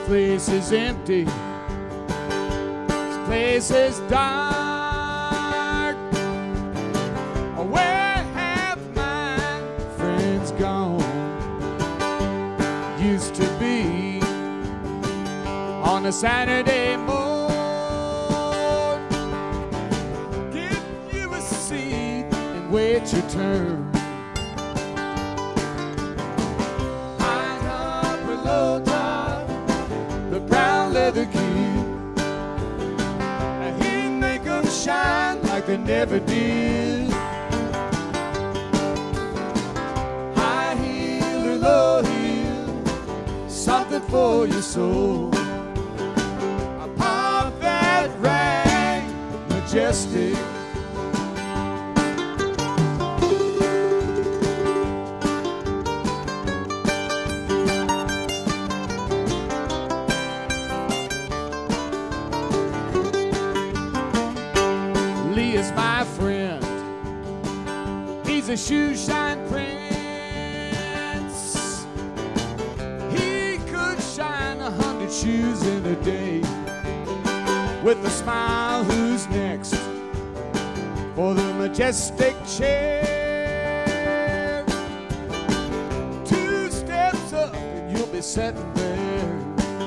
place is empty. This place is dark. Where have my friends gone? Used to be on a Saturday morning, give you a seat and wait your turn. High top or low top, the brown leather kid, and he'd make them shine like they never did. High heel or low heel, something for your soul. Majestic. Lee is my friend. He's a shoe shine prince. He could shine 100 shoes in a day. With a smile, who's next for the majestic chair? 2 steps up and you'll be sitting there.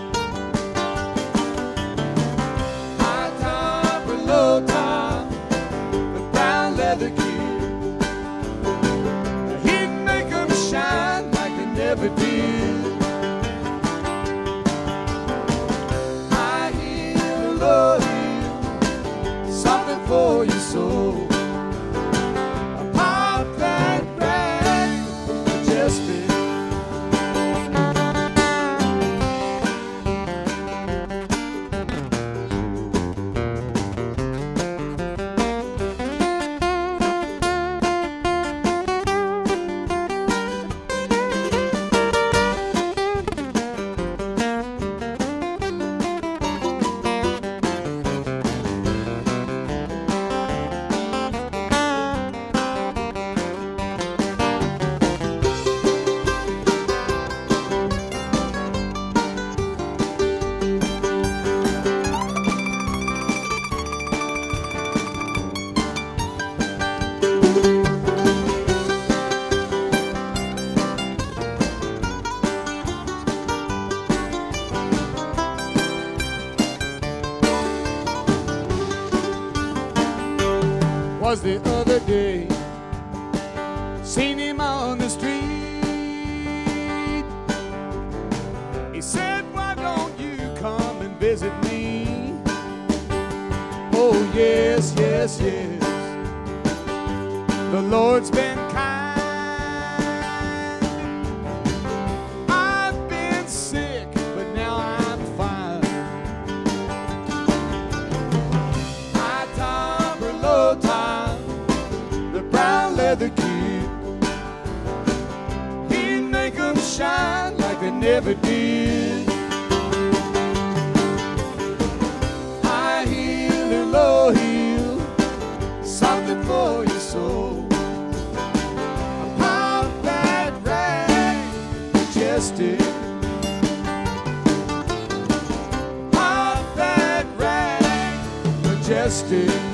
High top or low top, the brown leather kid, he'd make them shine like they never did. Something for your soul. Pop that rag, majestic. Was the other day, seen him on the street. He said, why don't you come and visit me? Oh yes, yes, yes, the Lord's been kind. I've been sick, but now I'm fine. High top or low top, the kid, he'd make them shine like they never did. High heel or low heel, something for your soul. Pop that rag, majestic. Pop that rag, majestic.